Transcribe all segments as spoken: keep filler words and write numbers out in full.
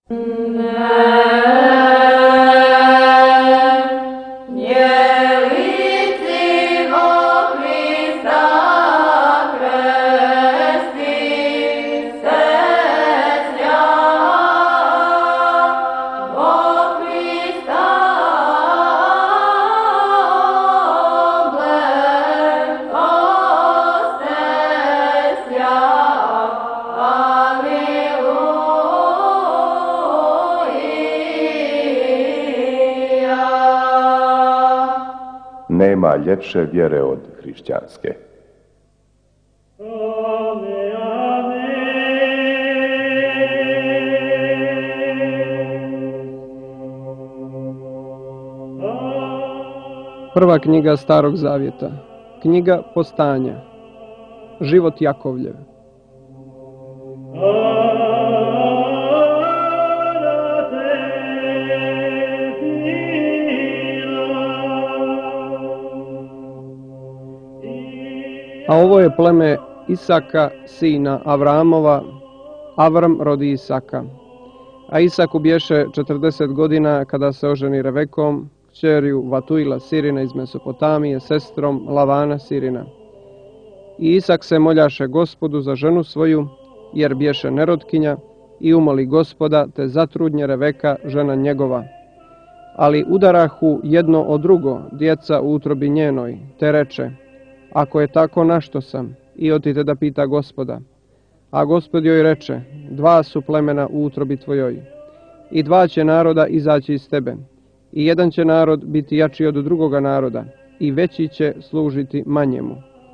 Nema ljepše vjere od hrišćanske. Prva knjiga Starog Zavjeta, knjiga Postanja, život Jakovljev. A ovo je pleme Isaka, sina Avramova. Avram rodi Isaka. A Isaku bješe četrdeset godina kada se oženi Revekom, kćerju Vatuila Sirina iz Mesopotamije, sestrom Lavana Sirina. I Isak se moljaše Gospodu za ženu svoju, jer bješe nerotkinja, i umoli Gospoda, te zatrudnje Reveka, žena njegova. Ali udarahu jedno od drugo, djeca u utrobi njenoj, te reče: ako je tako, našto sam? I otite da pita Gospoda. A Gospod joj reče: dva su plemena u utrobi tvojoj, i dva će naroda izaći iz tebe, i jedan će narod biti jači od drugoga naroda, i veći će služiti manjemu.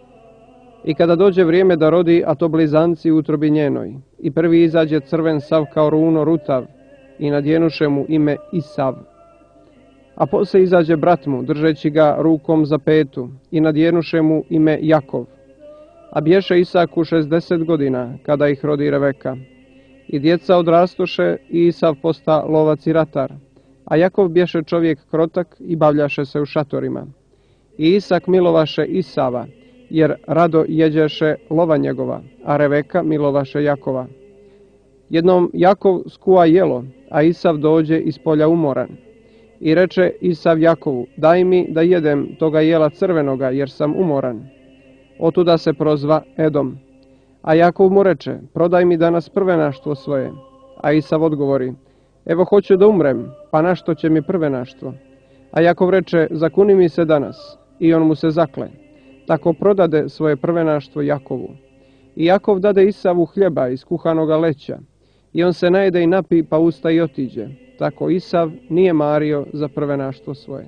I kada dođe vrijeme da rodi, a to blizanci u utrobi njenoj, i prvi izađe crven sav kao runo rutav, i nadjenuše mu ime Isav. A poslije izađe brat mu, držeći ga rukom za petu, i nadjenuše mu ime Jakov. A bješe Isaku šezdeset godina, kada ih rodi Reveka. I djeca odrastoše, i Isav posta lovac i ratar. A Jakov bješe čovjek krotak i bavljaše se u šatorima. I Isak milovaše Isava, jer rado jeđeše lova njegova, a Reveka milovaše Jakova. Jednom Jakov skuva jelo, a Isav dođe iz polja umoran. I reče Isav Jakovu: daj mi da jedem toga jela crvenoga, jer sam umoran. Otuda se prozva Edom. A Jakov mu reče: prodaj mi danas prvenaštvo svoje. A Isav odgovori: evo hoću da umrem, pa našto će mi prvenaštvo? A Jakov reče: zakuni mi se danas. I on mu se zakle. Tako prodade svoje prvenaštvo Jakovu. I Jakov dade Isavu hljeba iz kuhanoga leća. I on se najede i napi, pa usta i otiđe. Tako Isav nije mario za prvenaštvo svoje.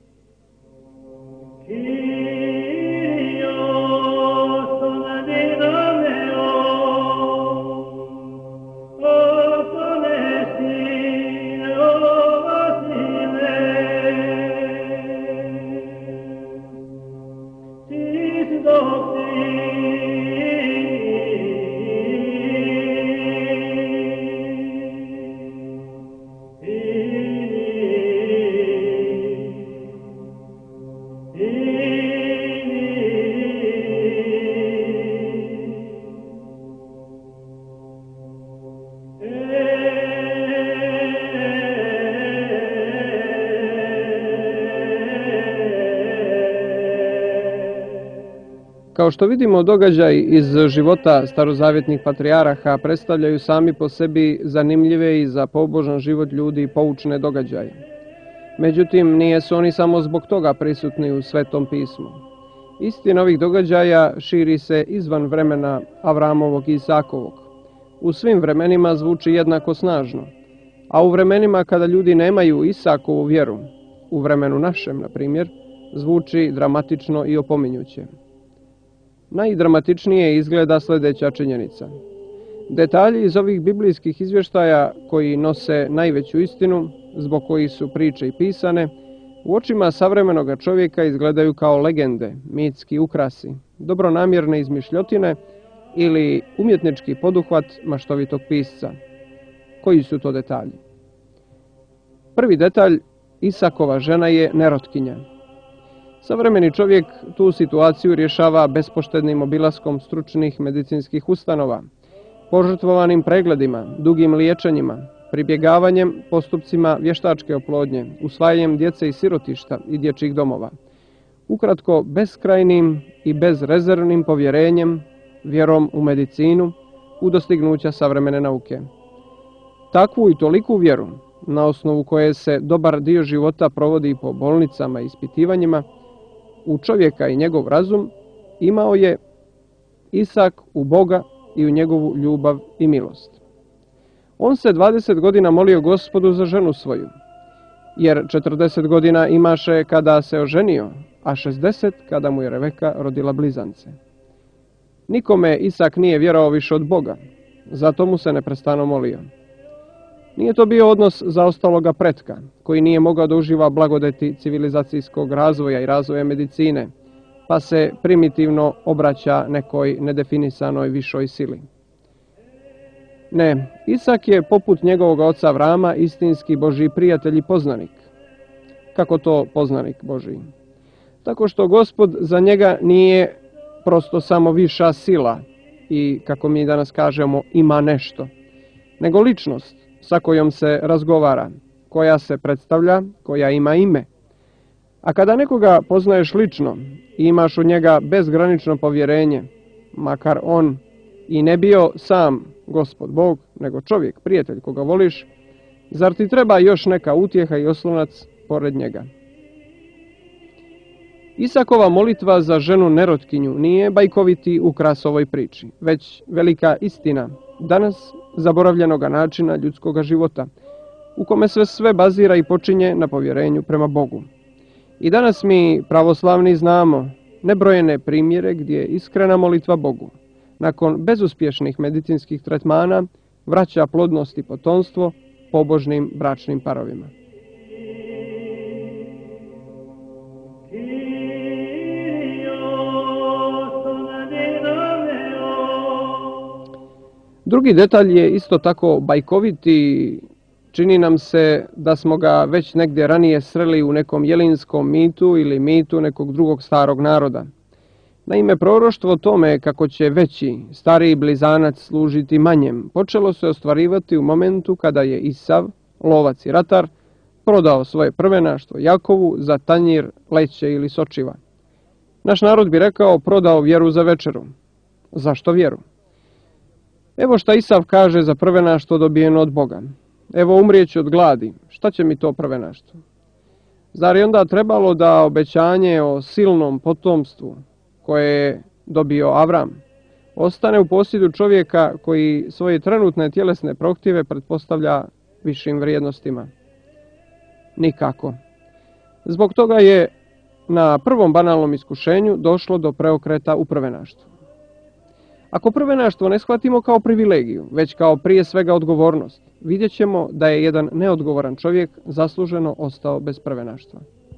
Kao što vidimo, događaj iz života starozavjetnih patrijaraha predstavljaju sami po sebi zanimljive i za pobožan život ljudi poučne događaje. Međutim, nije su oni samo zbog toga prisutni u Svetom pismu. Istina ovih događaja širi se izvan vremena Avramovog i Isakovog. U svim vremenima zvuči jednako snažno, a u vremenima kada ljudi nemaju Isakovu vjeru, u vremenu našem, na primjer, zvuči dramatično i opominjuće. Najdramatičnije izgleda sljedeća činjenica. Detalji iz ovih biblijskih izvještaja koji nose najveću istinu, zbog kojih su priče i pisane, u očima savremenoga čovjeka izgledaju kao legende, mitski ukrasi, dobronamjerne izmišljotine ili umjetnički poduhvat maštovitog pisca. Koji su to detalji? Prvi detalj, Isakova žena je nerotkinja. Savremeni čovjek tu situaciju rješava bespoštednim obilaskom stručnih medicinskih ustanova, požrtvovanim pregledima, dugim liječenjima, pribjegavanjem postupcima vještačke oplodnje, usvajanjem djece iz sirotišta i dječjih domova. Ukratko, beskrajnim i bezrezervnim povjerenjem, vjerom u medicinu, u dostignuća savremene nauke. Takvu i toliku vjeru, na osnovu koje se dobar dio života provodi po bolnicama i ispitivanjima, u čovjeka i njegov razum, imao je Isak u Boga i u njegovu ljubav i milost. On se dvadeset godina molio Gospodu za ženu svoju, jer četrdeset godina imaše kada se oženio, a šezdeset kada mu je Reveka rodila blizance. Nikome Isak nije vjerovao više od Boga, zato mu se neprestano molio. Nije to bio odnos zaostaloga pretka, koji nije mogao da uživa blagodeti civilizacijskog razvoja i razvoja medicine, pa se primitivno obraća nekoj nedefinisanoj višoj sili. Ne, Isak je poput njegovog oca Avrama istinski Božji prijatelj i poznanik. Kako to poznanik Božji? Tako što Gospod za njega nije prosto samo viša sila i, kako mi danas kažemo, ima nešto, nego ličnost sa kojom se razgovara, koja se predstavlja, koja ima ime. A kada nekoga poznaješ lično i imaš u njega bezgranično povjerenje, makar on i ne bio sam Gospod Bog, nego čovjek, prijatelj koga voliš, zar ti treba još neka utjeha i oslonac pored njega? Isakova molitva za ženu nerotkinju nije bajkoviti ukras ovoj priči, već velika istina danas zaboravljenoga načina ljudskoga života, u kome se sve bazira i počinje na povjerenju prema Bogu. I danas mi pravoslavni znamo nebrojene primjere gdje iskrena molitva Bogu, nakon bezuspješnih medicinskih tretmana, vraća plodnost i potomstvo pobožnim bračnim parovima. Drugi detalj je isto tako bajkovit i čini nam se da smo ga već negdje ranije sreli u nekom jelinskom mitu ili mitu nekog drugog starog naroda. Naime, proroštvo o tome kako će veći, stariji blizanac služiti manjem, počelo se ostvarivati u momentu kada je Isav, lovac i ratar, prodao svoje prvenaštvo Jakovu za tanjir leće ili sočiva. Naš narod bi rekao prodao vjeru za večeru. Zašto vjeru? Evo šta Isav kaže za prvenaštvo dobijeno od Boga. Evo umrijeću od gladi, šta će mi to prvenaštvo? Zar je onda trebalo da obećanje o silnom potomstvu koje je dobio Avram ostane u posjedu čovjeka koji svoje trenutne tjelesne prohtjeve pretpostavlja višim vrijednostima? Nikako. Zbog toga je na prvom banalnom iskušenju došlo do preokreta u prvenaštvu. Ako prvenaštvo ne shvatimo kao privilegiju, već kao prije svega odgovornost, vidjet ćemo da je jedan neodgovoran čovjek zasluženo ostao bez prvenaštva.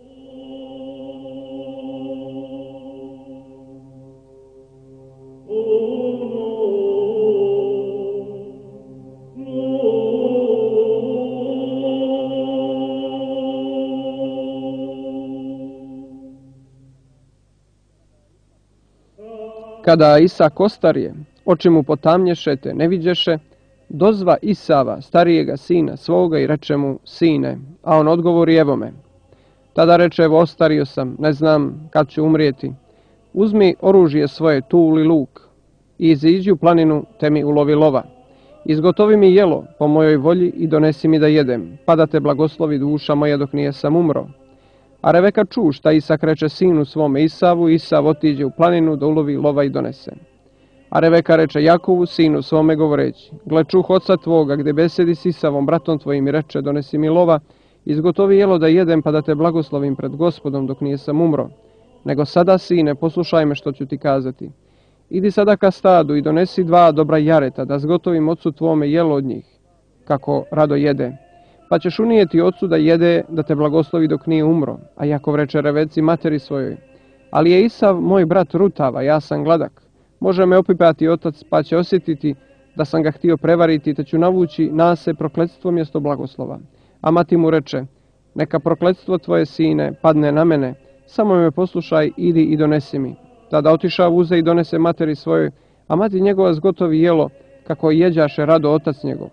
Kada Isak ostarije, oči mu potamnješe te ne viđeše, dozva Isava, starijega sina svoga i reče mu, sine, a on odgovori, evo me. Tada reče, evo ostario sam, ne znam kad ću umrijeti. Uzmi oružje svoje, tul i luk, i iziđi u planinu, te mi ulovi lova. Izgotovi mi jelo po mojoj volji i donesi mi da jedem, pa da te blagoslovi duša moja dok nije sam umro. A Reveka ču šta Isak reče sinu svome Isavu, Isav otiđe u planinu da ulovi lova i donese. A Reveka reče Jakovu, sinu svome govoreći, gle čuh oca tvoga gdje besedi s Isavom, bratom tvojim, i reče, donesi mi lova, izgotovi jelo da jedem pa da te blagoslovim pred Gospodom dok nije sam umro. Nego sada, sine, poslušaj me što ću ti kazati. Idi sada ka stadu i donesi dva dobra jareta, da zgotovim ocu tvome jelo od njih, kako rado jede. Pa ćeš unijeti ocu da jede, da te blagoslovi dok nije umro. A Jakov reče Reveci materi svojoj, ali je Isav moj brat rutava, ja sam gladak. Može me opipati otac, pa će osjetiti da sam ga htio prevariti, te ću navući na se prokletstvo mjesto blagoslova. A mati mu reče, neka prokletstvo tvoje, sine, padne na mene, samo me poslušaj, idi i donesi mi. Tada otiša uze i donese materi svojoj, a mati njegova zgotovi jelo, kako jeđaše rado otac njegov.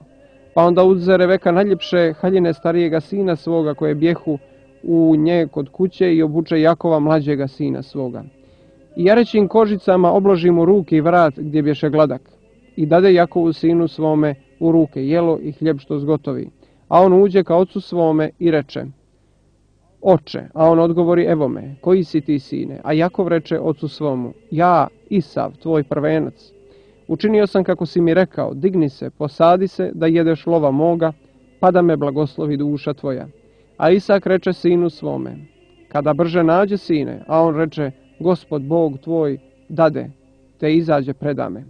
Pa onda uze Reveka najljepše haljine starijega sina svoga koje bjehu u nje kod kuće i obuče Jakova mlađega sina svoga. I jarećim kožicama obloži mu ruke i vrat gdje bješe gladak. I dade Jakovu sinu svome u ruke jelo i hljeb što zgotovi. A on uđe ka ocu svome i reče: Oče, a on odgovori: Evo me, koji si ti sine? A Jakov reče ocu svomu: Ja, Isav, tvoj prvenac. Učinio sam kako si mi rekao, digni se, posadi se da jedeš lova moga, pa da me blagoslovi duša tvoja. A Isak reče sinu svome: Kada brže nađe sine, a on reče: Gospod Bog tvoj dade, te izađe predame.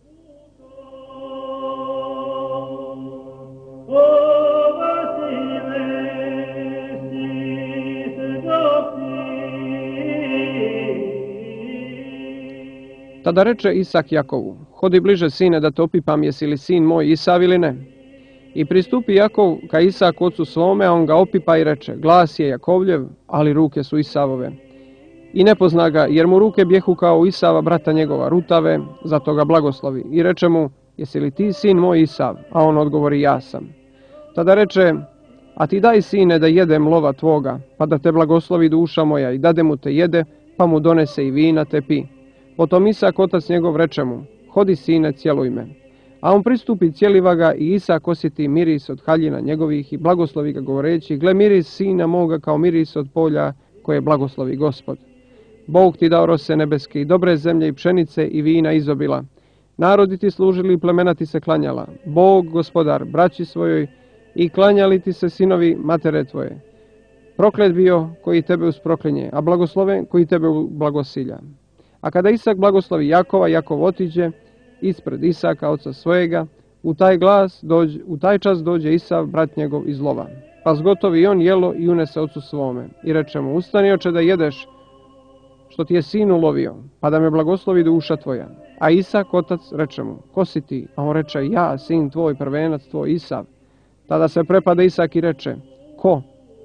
Tada reče Isak Jakovu: Hodi bliže, sine, da te opipam, jesi li sin moj Isav ili ne? I pristupi Jakov ka Isaku ocu svome, a on ga opipa i reče: Glas je Jakovljev, ali ruke su Isavove. I ne pozna ga, jer mu ruke bjehu kao Isava, brata njegova, rutave, zato ga blagoslovi. I reče mu: Jesi li ti sin moj Isav? A on odgovori: Ja sam. Tada reče: A ti daj, sine, da jedem lova tvoga, pa da te blagoslovi duša moja, i dade mu te jede, pa mu donese i vina te pi. Potom Isak otac njegov reče mu: Hodi, sine, cjeluj me. A on pristupi, cijeliva ga, i Isak osjeti miris od haljina njegovih i blagoslovi ga govoreći: Gle, miris sina moga kao miris od polja koje blagoslovi Gospod. Bog ti dao rose nebeske i dobre zemlje i pšenice i vina izobila. Narodi ti služili i plemena ti se klanjala. Bog, gospodar, braći svojoj, i klanjali ti se sinovi matere tvoje. Proklet bio koji tebe usproklinje, a blagosloven koji tebe blagosilja. A kada Isak blagoslovi Jakova, Jakov otiđe ispred Isaka, oca svojega, u taj, glas dođe, u taj čas dođe Isav, brat njegov, iz lova. Pa zgotovi i on jelo i unese ocu svome. I reče mu: Ustani, oče, da jedeš što ti je sin ulovio, pa da me blagoslovi duša tvoja. A Isak, otac, reče mu: Ko si ti? A on reče: Ja, sin tvoj, prvenac tvoj Isav. Tada se prepade Isak i reče: Ko?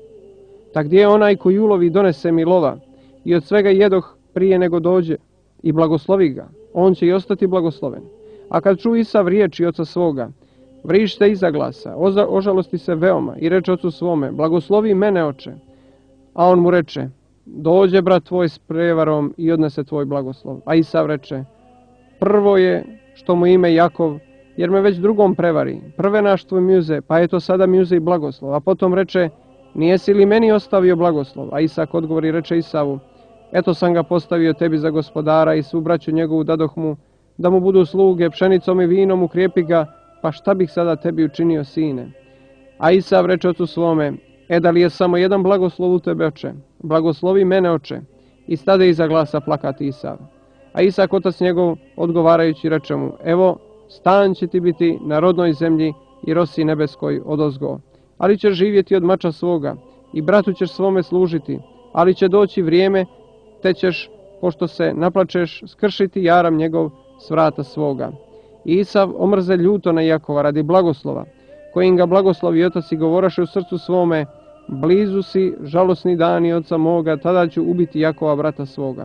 Ta gdje je onaj koji ulovi, donese mi lova, i od svega jedoh prije nego dođe, i blagoslovi ga, on će i ostati blagosloven. A kad ču Isav riječi oca svoga, vrište iza glasa, oza, ožalosti se veoma i reče ocu svome: Blagoslovi mene, oče. A on mu reče: Dođe brat tvoj s prevarom i odnese tvoj blagoslov. A Isav reče: Prvo je što mu ime Jakov, jer me već drugom prevari. Prvenaštvo mi uze, pa eto sada mi uze i blagoslov. A potom reče: Nijesi li meni ostavio blagoslov? A Isak odgovori, reče Isavu: Eto sam ga postavio tebi za gospodara i svu braću njegovu dadoh mu, da mu budu sluge, pšenicom i vinom ukrijepi ga, pa šta bih sada tebi učinio, sine? A Isav reče ocu svome: E, da li je samo jedan blagoslov u tebe, oče? Blagoslovi mene, oče. I stade iza glasa plakati Isav. A Isak, otac njegov, odgovarajući, reče mu: Evo, stan će ti biti na rodnoj zemlji i rosi nebeskoj odozgo. Ali ćeš živjeti od mača svoga i bratu ćeš svome služiti, ali će doći vrijeme, te ćeš, pošto se naplačeš, skršiti jaram njegov s vrata svoga. I Isav omrze ljuto na Jakova radi blagoslova, kojim ga blagoslovi otac i govoraše u srcu svome: Blizu si, žalosni dani oca moga, tada ću ubiti Jakova brata svoga.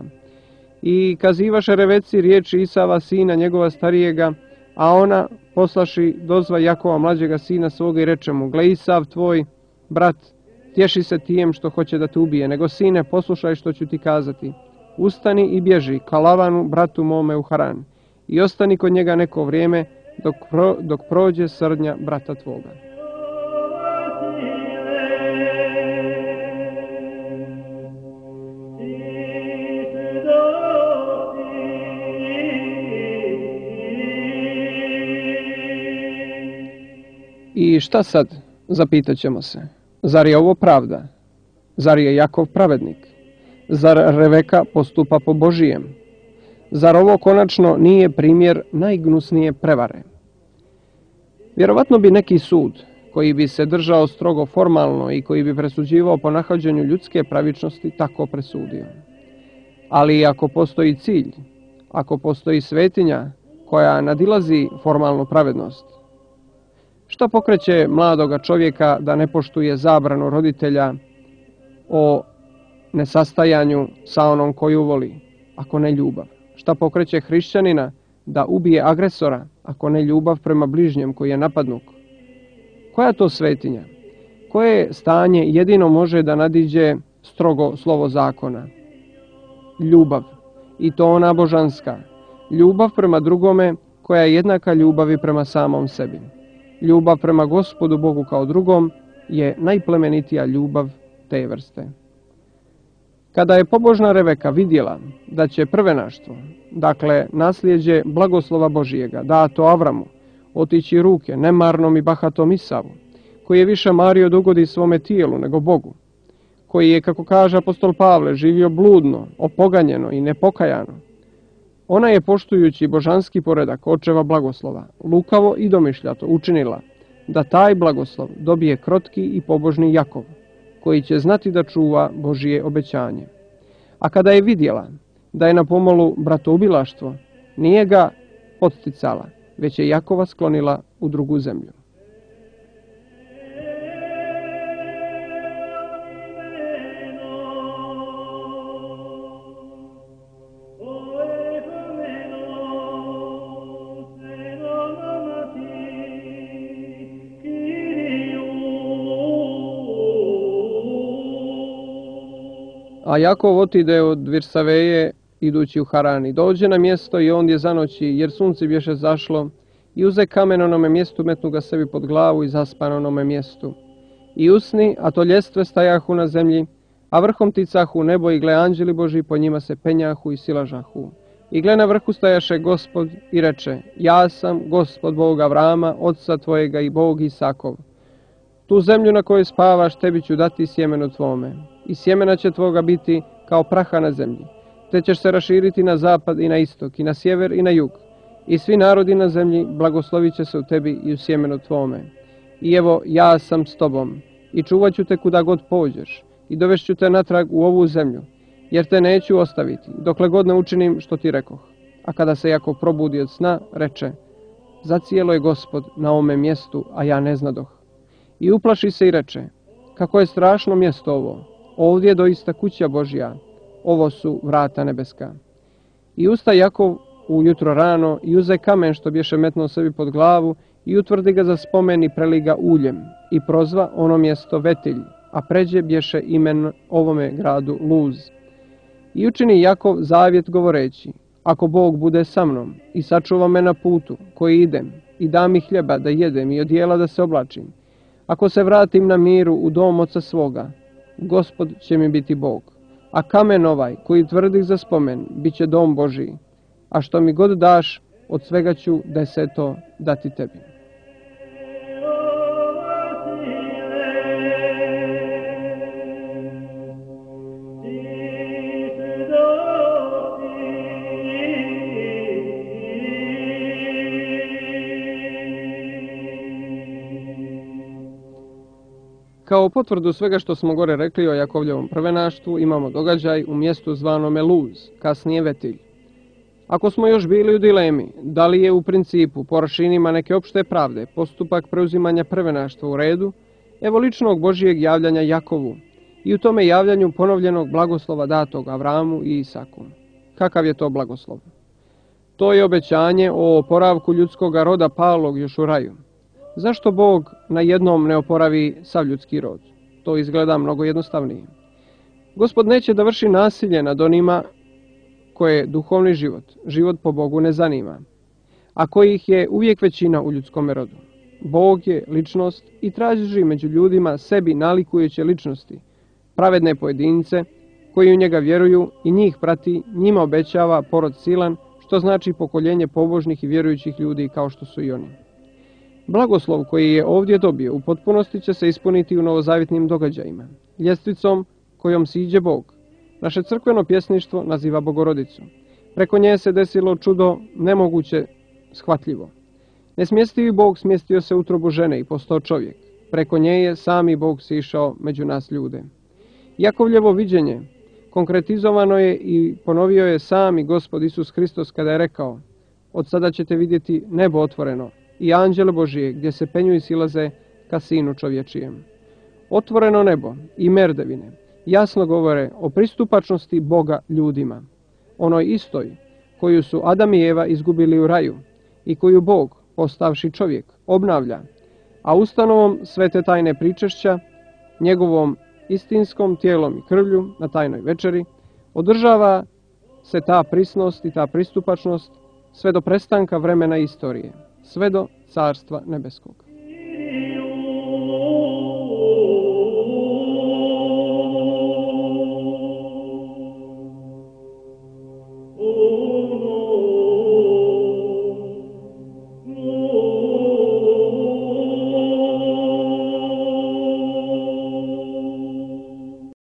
I kazivaše Reveci riječi Isava, sina njegova starijega, a ona, poslaši, dozva Jakova mlađega sina svoga i reče mu: Gle, Isav tvoj brat tješi se tijem što hoće da te ubije, nego, sine, poslušaj što ću ti kazati. Ustani i bježi ka Lavanu, bratu mome, u Haran, i ostani kod njega neko vrijeme, dok, pro, dok prođe srdnja brata tvoga. I šta sad, zapitat ćemo se, zar je ovo pravda? Zar je Jakov pravednik? Zar Reveka postupa po Božijem? Zar ovo konačno nije primjer najgnusnije prevare? Vjerovatno bi neki sud, koji bi se držao strogo formalno i koji bi presuđivao po nahođenju ljudske pravičnosti, tako presudio. Ali ako postoji cilj, ako postoji svetinja koja nadilazi formalnu pravednost, šta pokreće mladoga čovjeka da ne poštuje zabranu roditelja o nesastajanju sa onom koju voli, ako ne ljubav? Šta pokreće hrišćanina da ubije agresora, ako ne ljubav prema bližnjem koji je napadnut? Koja to svetinja? Koje stanje jedino može da nadiđe strogo slovo zakona? Ljubav. I to ona božanska. Ljubav prema drugome koja je jednaka ljubavi prema samom sebi. Ljubav prema Gospodu Bogu kao drugom je najplemenitija ljubav te vrste. Kada je pobožna Reveka vidjela da će prvenaštvo, dakle nasljeđe blagoslova Božijega, dato Avramu, otići ruke nemarnom i bahatom Isavu, koji je više mario da ugodi svome tijelu nego Bogu, koji je, kako kaže apostol Pavle, živio bludno, opoganjeno i nepokajano, ona je, poštujući božanski poredak očeva blagoslova, lukavo i domišljato učinila da taj blagoslov dobije krotki i pobožni Jakov, koji će znati da čuva Božije obećanje. A kada je vidjela da je na pomolu bratoubilaštvo, nije ga podsticala, već je Jakova sklonila u drugu zemlju. A Jakov otide od Virsaveje, idući u Haran, i dođe na mjesto i ondje zanoći, jer sunce bješe zašlo, i uze kamen onome mjestu, metnu ga sebi pod glavu i zaspan onome mjestu. I usni, a to ljestve stajahu na zemlji, a vrhom ticahu nebo, i gle anđeli Boži po njima se penjahu i silažahu. I gle na vrhu stajaše Gospod i reče: ja sam Gospod Bog Avrama, oca tvojega, i Bog Isakov. Tu zemlju na kojoj spavaš tebi ću dati sjemenu tvome, i sjemena će tvoga biti kao praha na zemlji, te ćeš se raširiti na zapad i na istok, i na sjever i na jug, i svi narodi na zemlji blagoslovit će se u tebi i u sjemenu tvome. I evo, ja sam s tobom, i čuvat ću te kuda god pođeš, i dovešću te natrag u ovu zemlju, jer te neću ostaviti, dokle god ne učinim što ti rekoh. A kada se Jakov probudi od sna, reče: zacijelo je Gospod na ovome mjestu, a ja ne znadoh. I uplaši se i reče: kako je strašno mjesto ovo, ovdje je doista kuća Božja, ovo su vrata nebeska. I usta Jakov ujutro rano i uze kamen što bješe metnuo sebi pod glavu i utvrdi ga za spomen i preli ga uljem i prozva ono mjesto Vetilj, a pređe bješe imen ovome gradu Luz. I učini Jakov zavjet govoreći: ako Bog bude sa mnom i sačuva me na putu koji idem i da mi hljeba da jedem i odijela da se oblačim, ako se vratim na miru u dom oca svoga, Gospod će mi biti Bog, a kamen ovaj koji tvrdih za spomen bit će dom Božiji, a što mi god daš, od svega ću deseto dati tebi. Kao potvrdu svega što smo gore rekli o Jakovljevom prvenaštvu, imamo događaj u mjestu zvanome Luz, kasnije Vetilj. Ako smo još bili u dilemi, da li je u principu po aršinima neke opšte pravde postupak preuzimanja prvenaštva u redu, evo ličnog Božijeg javljanja Jakovu i u tome javljanju ponovljenog blagoslova datog Avramu i Isaku. Kakav je to blagoslov? To je obećanje o oporavku ljudskog roda palog još u raju. Zašto Bog na jednom ne oporavi sav ljudski rod? To izgleda mnogo jednostavnije. Gospod neće da vrši nasilje nad onima koje duhovni život, život po Bogu ne zanima, a kojih je uvijek većina u ljudskom rodu. Bog je ličnost i traži među ljudima sebi nalikujuće ličnosti, pravedne pojedince koji u njega vjeruju i njih prati, njima obećava porod silan, što znači pokoljenje pobožnih i vjerujućih ljudi kao što su i oni. Blagoslov koji je ovdje dobio u potpunosti će se ispuniti u novozavjetnim događajima, ljestvicom kojom siđe Bog. Naše crkveno pjesništvo naziva Bogorodicu. Preko nje se desilo čudo nemoguće shvatljivo. Nesmjestivi Bog smjestio se u utrobu žene i postao čovjek. Preko nje je sami Bog sišao među nas ljude. Jakovljevo viđenje konkretizovano je i ponovio je sami Gospod Isus Hristos kada je rekao: od sada ćete vidjeti nebo otvoreno i anđele Božije gdje se penju i silaze ka sinu čovječijem. Otvoreno nebo i merdevine jasno govore o pristupačnosti Boga ljudima, onoj istoj koju su Adam i Eva izgubili u raju i koju Bog, postavši čovjek, obnavlja, a ustanovom svete tajne pričešća, njegovom istinskom tijelom i krvlju na tajnoj večeri, održava se ta prisnost i ta pristupačnost sve do prestanka vremena i istorije, sve do Carstva nebeskog.